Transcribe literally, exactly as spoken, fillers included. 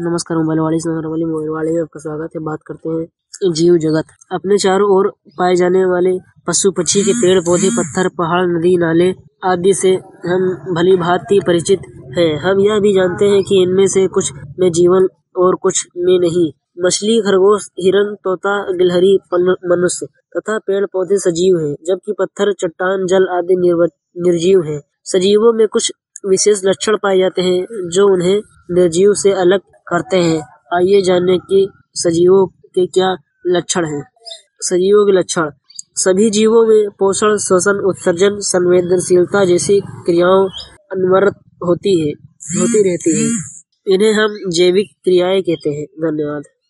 नमस्कार मोबाइल वाले वाली मोबाइल वाले में आपका स्वागत है। बात करते हैं जीव जगत। अपने चारों ओर पाए जाने वाले पशु पक्षी के पेड़ पौधे पत्थर पहाड़ नदी नाले आदि से हम भली भांति परिचित हैं। हम यह भी जानते हैं कि इनमें से कुछ में जीवन और कुछ में नहीं। मछली खरगोश हिरन तोता गिलहरी मनुष्य तथा पेड़ पौधे सजीव हैं, जबकि पत्थर चट्टान जल आदि निर्जीव हैं। सजीवों में कुछ विशेष लक्षण पाए जाते हैं जो उन्हें निर्जीव से अलग करते हैं। आइए जानें कि सजीवों के क्या लक्षण हैं। सजीवों के लक्षण। सभी जीवों में पोषण श्वसन उत्सर्जन संवेदनशीलता जैसी क्रियाओं अनवरत होती है होती रहती है। इन्हें हम जैविक क्रियाएं कहते हैं। धन्यवाद।